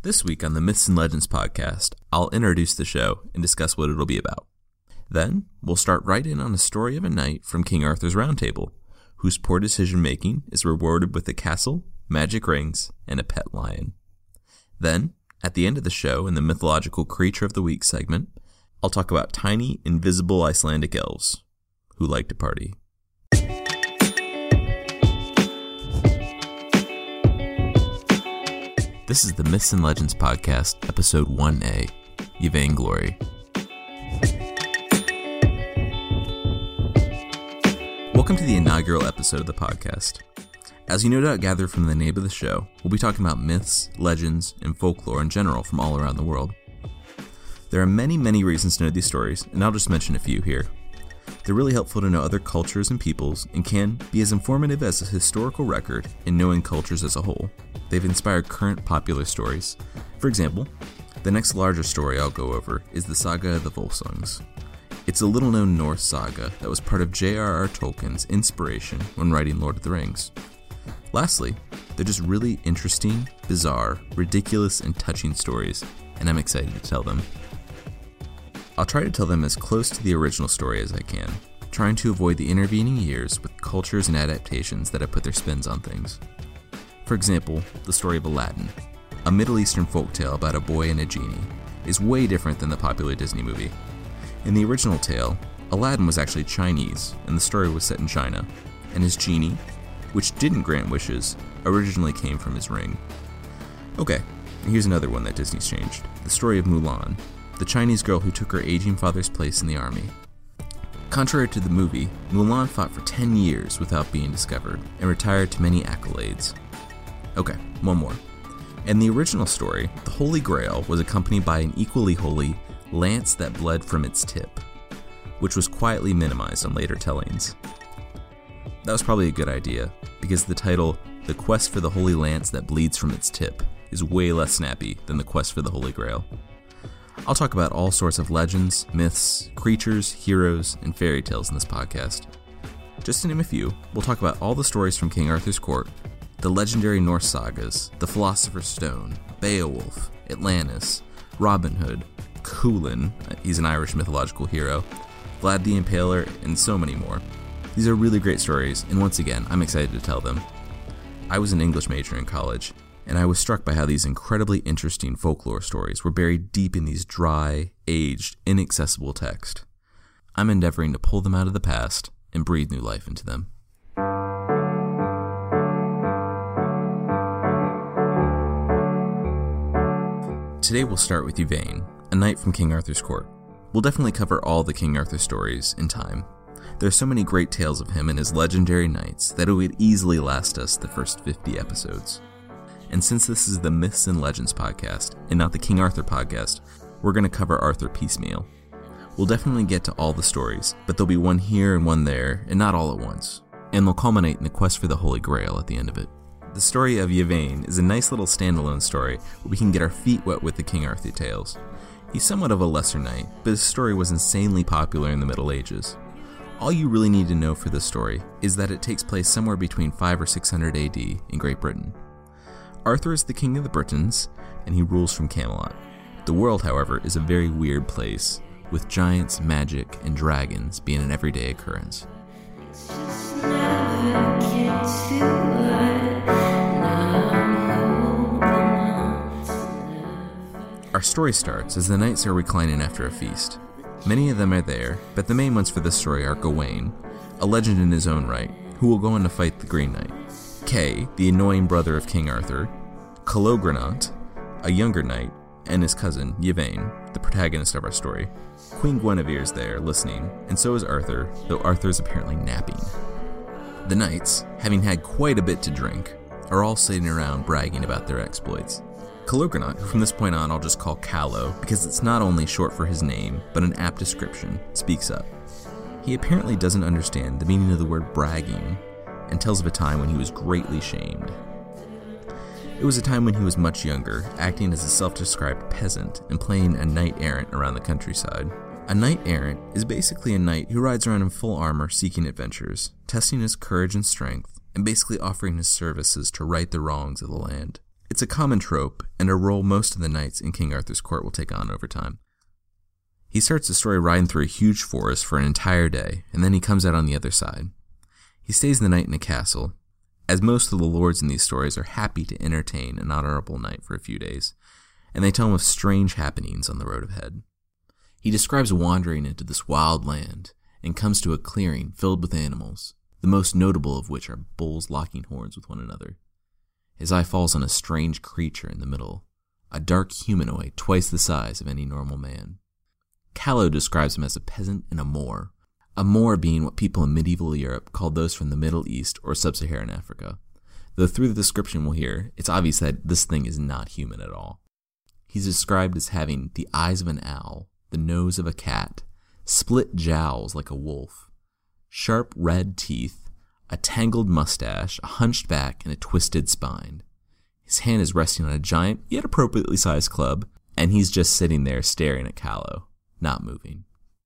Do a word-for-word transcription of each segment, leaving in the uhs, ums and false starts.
This week on the Myths and Legends podcast, I'll introduce the show and discuss what it'll be about. Then, we'll start right in on a story of a knight from King Arthur's Round Table, whose poor decision-making is rewarded with a castle, magic rings, and a pet lion. Then, at the end of the show in the Mythological Creature of the Week segment, I'll talk about tiny, invisible Icelandic elves who like to party. This is the Myths and Legends podcast, episode one A, Yvain Glory. Welcome to the inaugural episode of the podcast. As you no doubt gather from the name of the show, we'll be talking about myths, legends, and folklore in general from all around the world. There are many, many reasons to know these stories, and I'll just mention a few here. They're really helpful to know other cultures and peoples, and can be as informative as a historical record in knowing cultures as a whole. They've inspired current popular stories. For example, the next larger story I'll go over is the Saga of the Volsungs. It's a little-known Norse saga that was part of J R R Tolkien's inspiration when writing Lord of the Rings. Lastly, they're just really interesting, bizarre, ridiculous, and touching stories, and I'm excited to tell them. I'll try to tell them as close to the original story as I can, trying to avoid the intervening years with cultures and adaptations that have put their spins on things. For example, the story of Aladdin, a Middle Eastern folktale about a boy and a genie, is way different than the popular Disney movie. In the original tale, Aladdin was actually Chinese, and the story was set in China, and his genie, which didn't grant wishes, originally came from his ring. Okay, here's another one that Disney's changed, the story of Mulan, the Chinese girl who took her aging father's place in the army. Contrary to the movie, Mulan fought for ten years without being discovered, and retired to many accolades. Okay, one more. In the original story, the Holy Grail was accompanied by an equally holy lance that bled from its tip, which was quietly minimized on later tellings. That was probably a good idea, because the title, The Quest for the Holy Lance That Bleeds from Its Tip, is way less snappy than The Quest for the Holy Grail. I'll talk about all sorts of legends, myths, creatures, heroes, and fairy tales in this podcast. Just to name a few, we'll talk about all the stories from King Arthur's court, the legendary Norse sagas, the Philosopher's Stone, Beowulf, Atlantis, Robin Hood, Cuchulainn, he's an Irish mythological hero, Vlad the Impaler, and so many more. These are really great stories, and once again, I'm excited to tell them. I was an English major in college, and I was struck by how these incredibly interesting folklore stories were buried deep in these dry, aged, inaccessible texts. I'm endeavoring to pull them out of the past and breathe new life into them. Today we'll start with Yvain, a knight from King Arthur's court. We'll definitely cover all the King Arthur stories in time. There are so many great tales of him and his legendary knights that it would easily last us the first fifty episodes. And since this is the Myths and Legends podcast, and not the King Arthur podcast, we're going to cover Arthur piecemeal. We'll definitely get to all the stories, but there'll be one here and one there, and not all at once. And they'll culminate in the quest for the Holy Grail at the end of it. The story of Yvain is a nice little standalone story where we can get our feet wet with the King Arthur tales. He's somewhat of a lesser knight, but his story was insanely popular in the Middle Ages. All you really need to know for this story is that it takes place somewhere between five or six hundred A D in Great Britain. Arthur is the king of the Britons, and he rules from Camelot. The world, however, is a very weird place, with giants, magic, and dragons being an everyday occurrence. Our story starts as the knights are reclining after a feast. Many of them are there, but the main ones for this story are Gawain, a legend in his own right, who will go on to fight the Green Knight, Kay, the annoying brother of King Arthur, Calogrenant, a younger knight, and his cousin, Yvain, the protagonist of our story. Queen Guinevere is there, listening, and so is Arthur, though Arthur is apparently napping. The knights, having had quite a bit to drink, are all sitting around bragging about their exploits. Calogrenant, who from this point on I'll just call Callow, because it's not only short for his name, but an apt description, speaks up. He apparently doesn't understand the meaning of the word bragging, and tells of a time when he was greatly shamed. It was a time when he was much younger, acting as a self-described peasant and playing a knight-errant around the countryside. A knight-errant is basically a knight who rides around in full armor seeking adventures, testing his courage and strength, and basically offering his services to right the wrongs of the land. It's a common trope, and a role most of the knights in King Arthur's court will take on over time. He starts the story riding through a huge forest for an entire day, and then he comes out on the other side. He stays the night in a castle, as most of the lords in these stories are happy to entertain an honorable knight for a few days, and they tell him of strange happenings on the road ahead. He describes wandering into this wild land, and comes to a clearing filled with animals, the most notable of which are bulls locking horns with one another. His eye falls on a strange creature in the middle, a dark humanoid twice the size of any normal man. Calo describes him as a peasant and a Moor, a Moor being what people in medieval Europe called those from the Middle East or sub-Saharan Africa. Though through the description we'll hear, it's obvious that this thing is not human at all. He's described as having the eyes of an owl, the nose of a cat, split jowls like a wolf, sharp red teeth, a tangled mustache, a hunched back, and a twisted spine. His hand is resting on a giant, yet appropriately sized club, and he's just sitting there staring at Calo, not moving.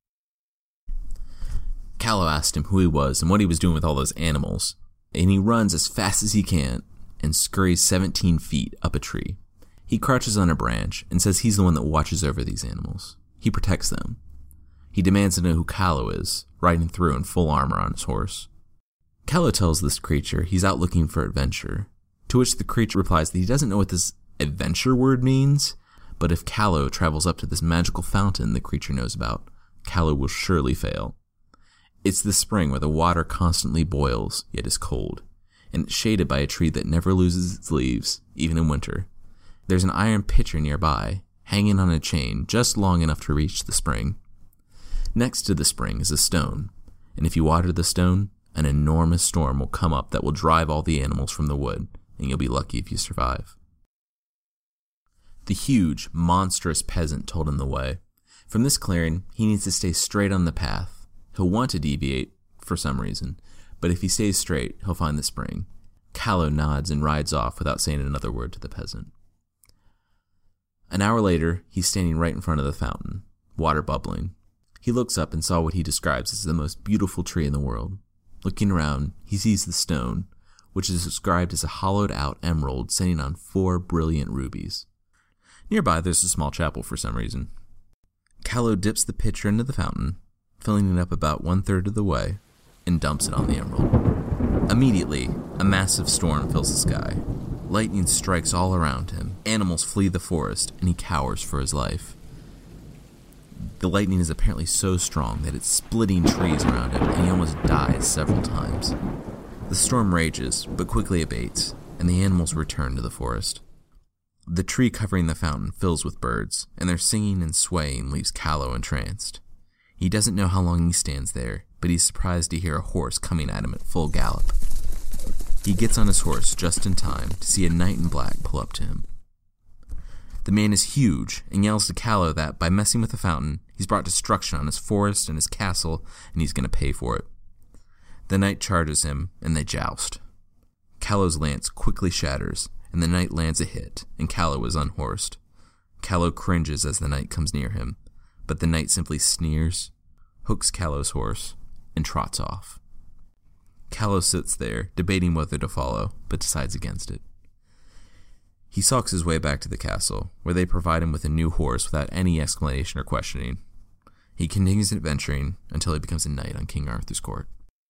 Calo asked him who he was and what he was doing with all those animals, and he runs as fast as he can and scurries seventeen feet up a tree. He crouches on a branch and says he's the one that watches over these animals. He protects them. He demands to know who Calo is, riding through in full armor on his horse. Calo tells this creature he's out looking for adventure, to which the creature replies that he doesn't know what this adventure word means, but if Calo travels up to this magical fountain the creature knows about, Calo will surely fail. It's the spring where the water constantly boils, yet is cold, and it's shaded by a tree that never loses its leaves, even in winter. There's an iron pitcher nearby, hanging on a chain just long enough to reach the spring. Next to the spring is a stone, and if you water the stone, an enormous storm will come up that will drive all the animals from the wood, and you'll be lucky if you survive. The huge, monstrous peasant told him the way. From this clearing, he needs to stay straight on the path. He'll want to deviate, for some reason, but if he stays straight, he'll find the spring. Calo nods and rides off without saying another word to the peasant. An hour later, he's standing right in front of the fountain, water bubbling. He looks up and saw what he describes as the most beautiful tree in the world. Looking around, he sees the stone, which is described as a hollowed-out emerald sitting on four brilliant rubies. Nearby, there's a small chapel for some reason. Calo dips the pitcher into the fountain, filling it up about one-third of the way, and dumps it on the emerald. Immediately, a massive storm fills the sky. Lightning strikes all around him. Animals flee the forest, and he cowers for his life. The lightning is apparently so strong that it's splitting trees around him, and he almost dies several times. The storm rages, but quickly abates, and the animals return to the forest. The tree covering the fountain fills with birds, and their singing and swaying leaves Calo entranced. He doesn't know how long he stands there, but he's surprised to hear a horse coming at him at full gallop. He gets on his horse just in time to see a knight in black pull up to him. The man is huge and yells to Calo that by messing with the fountain, he's brought destruction on his forest and his castle, and he's going to pay for it. The knight charges him, and they joust. Calo's lance quickly shatters, and the knight lands a hit, and Calo is unhorsed. Calo cringes as the knight comes near him, but the knight simply sneers, hooks Calo's horse, and trots off. Calo sits there, debating whether to follow, but decides against it. He sulks his way back to the castle, where they provide him with a new horse without any explanation or questioning. He continues adventuring until he becomes a knight on King Arthur's court.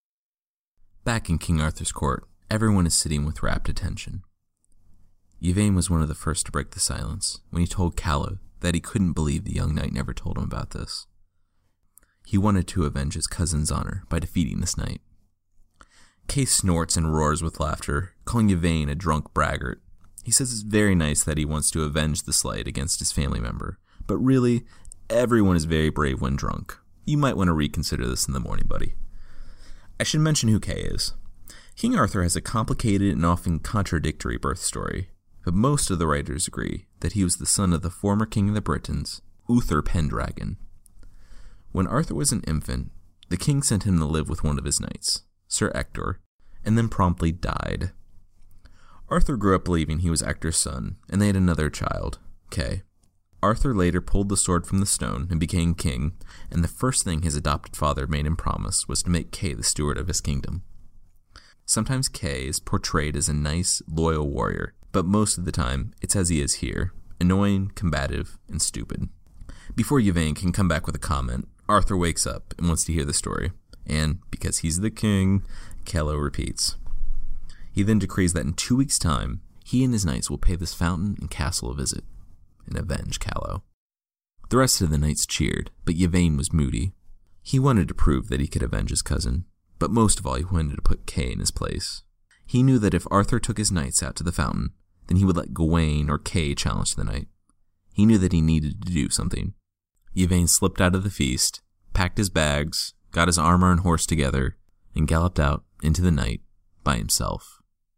Back in King Arthur's court, everyone is sitting with rapt attention. Yvain was one of the first to break the silence when he told Calo that he couldn't believe the young knight never told him about this. He wanted to avenge his cousin's honor by defeating this knight. Kay snorts and roars with laughter, calling Yvain a drunk braggart. He says it's very nice that he wants to avenge the slight against his family member, but really, everyone is very brave when drunk. You might want to reconsider this in the morning, buddy. I should mention who Kay is. King Arthur has a complicated and often contradictory birth story, but most of the writers agree that he was the son of the former king of the Britons, Uther Pendragon. When Arthur was an infant, the king sent him to live with one of his knights, Sir Ector, and then promptly died. Arthur grew up believing he was Ector's son, and they had another child, Kay. Arthur later pulled the sword from the stone and became king, and the first thing his adopted father made him promise was to make Kay the steward of his kingdom. Sometimes Kay is portrayed as a nice, loyal warrior, but most of the time, it's as he is here, annoying, combative, and stupid. Before Yvain can come back with a comment, Arthur wakes up and wants to hear the story, and because he's the king, Calo repeats. He then decrees that in two weeks' time, he and his knights will pay this fountain and castle a visit, and avenge Calo. The rest of the knights cheered, but Yvain was moody. He wanted to prove that he could avenge his cousin, but most of all he wanted to put Kay in his place. He knew that if Arthur took his knights out to the fountain, then he would let Gawain or Kay challenge the knight. He knew that he needed to do something. Yvain slipped out of the feast, packed his bags, got his armor and horse together, and galloped out into the night by himself.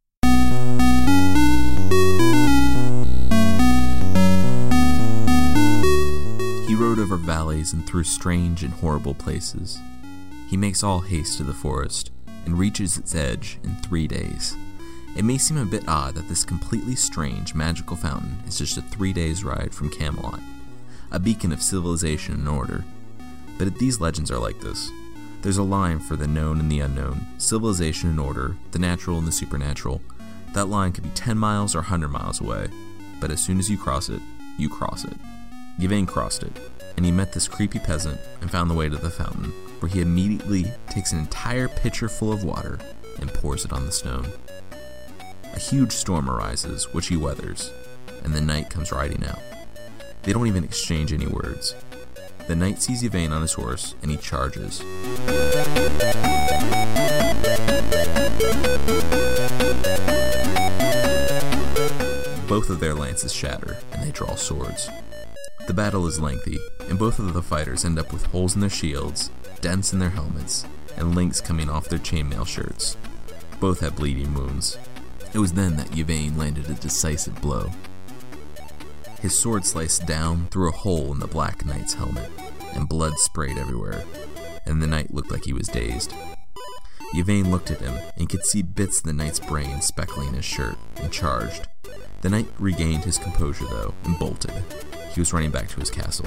He rode over valleys and through strange and horrible places. He makes all haste to the forest and reaches its edge in three days. It may seem a bit odd that this completely strange magical fountain is just a three days ride from Camelot, a beacon of civilization and order. But these legends are like this. There's a line for the known and the unknown, civilization and order, the natural and the supernatural. That line could be ten miles or one hundred miles away, but as soon as you cross it, you cross it. Yvain crossed it, and he met this creepy peasant and found the way to the fountain, where he immediately takes an entire pitcher full of water and pours it on the stone. A huge storm arises, which he weathers, and the knight comes riding out. They don't even exchange any words. The knight sees Yvain on his horse, and he charges. Both of their lances shatter, and they draw swords. The battle is lengthy, and both of the fighters end up with holes in their shields, dents in their helmets, and links coming off their chainmail shirts. Both had bleeding wounds. It was then that Yvain landed a decisive blow. His sword sliced down through a hole in the Black Knight's helmet, and blood sprayed everywhere, and the knight looked like he was dazed. Yvain looked at him, and could see bits of the knight's brain speckling his shirt, and charged. The knight regained his composure, though, and bolted. He was running back to his castle.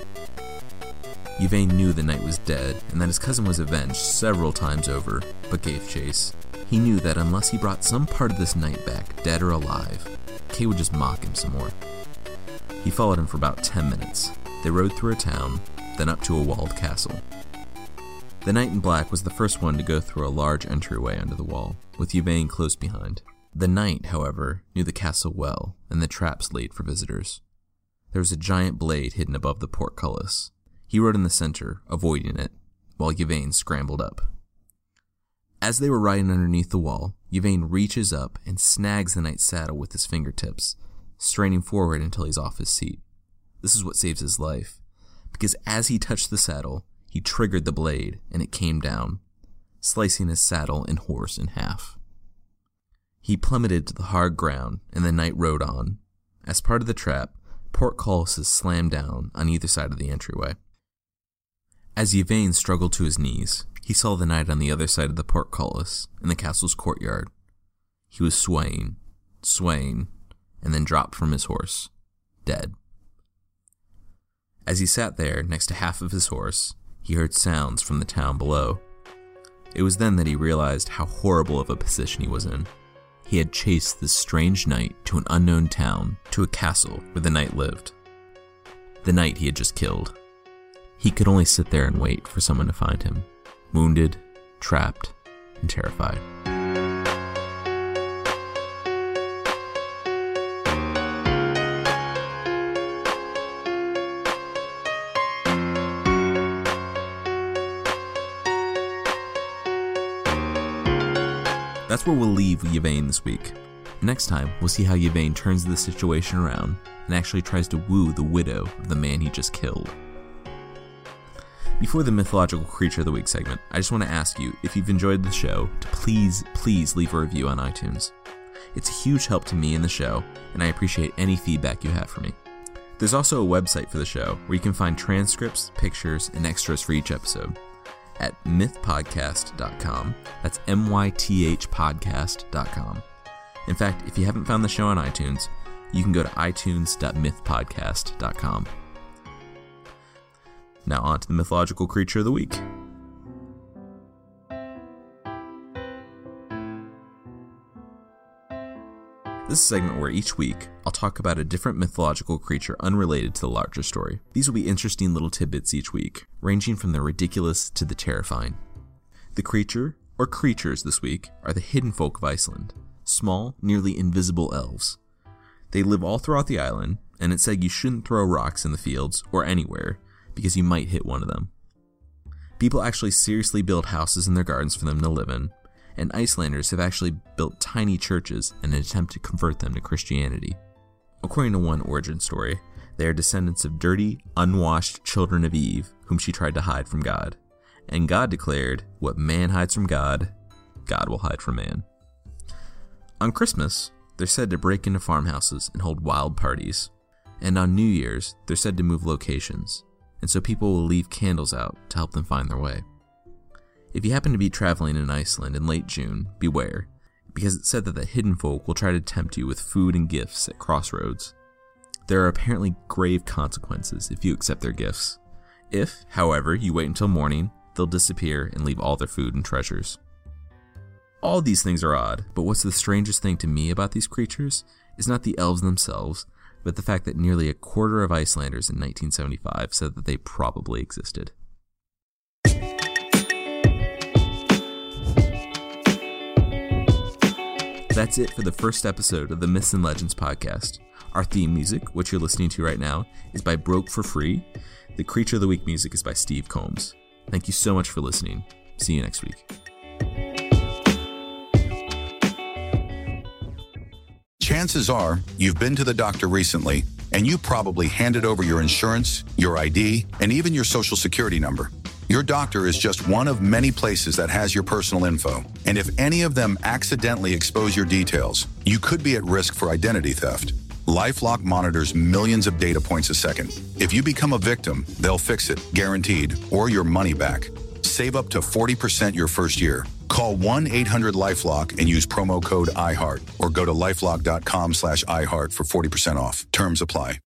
Yvain knew the knight was dead, and that his cousin was avenged several times over, but gave chase. He knew that unless he brought some part of this knight back, dead or alive, Kay would just mock him some more. He followed him for about ten minutes. They rode through a town, then up to a walled castle. The knight in black was the first one to go through a large entryway under the wall, with Yvain close behind. The knight, however, knew the castle well, and the traps laid for visitors. There was a giant blade hidden above the portcullis. He rode in the center, avoiding it, while Yvain scrambled up. As they were riding underneath the wall, Yvain reaches up and snags the knight's saddle with his fingertips, straining forward until he's off his seat. This is what saves his life, because as he touched the saddle, he triggered the blade, and it came down, slicing his saddle and horse in half. He plummeted to the hard ground, and the knight rode on. As part of the trap, portcullises slammed down on either side of the entryway. As Yvain struggled to his knees, he saw the knight on the other side of the portcullis in the castle's courtyard. He was swaying, swaying, and then dropped from his horse, dead. As he sat there next to half of his horse, he heard sounds from the town below. It was then that he realized how horrible of a position he was in. He had chased this strange knight to an unknown town, to a castle where the knight lived. The knight he had just killed. He could only sit there and wait for someone to find him, wounded, trapped, and terrified. That's where we'll leave Yvain this week. Next time, we'll see how Yvain turns the situation around and actually tries to woo the widow of the man he just killed. Before the Mythological Creature of the Week segment, I just want to ask you, if you've enjoyed the show, to please, please leave a review on iTunes. It's a huge help to me and the show, and I appreciate any feedback you have for me. There's also a website for the show where you can find transcripts, pictures, and extras for each episode at myth podcast dot com. That's M Y T H podcast dot com. In fact, if you haven't found the show on iTunes, you can go to i tunes dot myth podcast dot com. Now on to the Mythological Creature of the Week. This is a segment where each week I'll talk about a different mythological creature unrelated to the larger story. These will be interesting little tidbits each week, ranging from the ridiculous to the terrifying. The creature, or creatures this week, are the hidden folk of Iceland, small, nearly invisible elves. They live all throughout the island, and it's said you shouldn't throw rocks in the fields or anywhere because you might hit one of them. People actually seriously build houses in their gardens for them to live in, and Icelanders have actually built tiny churches in an attempt to convert them to Christianity. According to one origin story, they are descendants of dirty, unwashed children of Eve, whom she tried to hide from God. And God declared, "What man hides from God, God will hide from man." On Christmas, they're said to break into farmhouses and hold wild parties. And on New Year's, they're said to move locations, and so people will leave candles out to help them find their way. If you happen to be traveling in Iceland in late June, beware, because it's said that the hidden folk will try to tempt you with food and gifts at crossroads. There are apparently grave consequences if you accept their gifts. If, however, you wait until morning, they'll disappear and leave all their food and treasures. All these things are odd, but what's the strangest thing to me about these creatures is not the elves themselves, but the fact that nearly a quarter of Icelanders in nineteen seventy-five said that they probably existed. That's it for the first episode of the Myths and Legends podcast. Our theme music, which you're listening to right now, is by Broke for Free. The Creature of the Week music is by Steve Combs. Thank you so much for listening. See you next week. Chances are you've been to the doctor recently, and you probably handed over your insurance, your I D, and even your social security number. Your doctor is just one of many places that has your personal info, and if any of them accidentally expose your details, you could be at risk for identity theft. LifeLock monitors millions of data points a second. If you become a victim, they'll fix it, guaranteed, or your money back. Save up to forty percent your first year. Call one eight hundred LifeLock and use promo code iHeart, or go to lifelock dot com slash iHeart for forty percent off. Terms apply.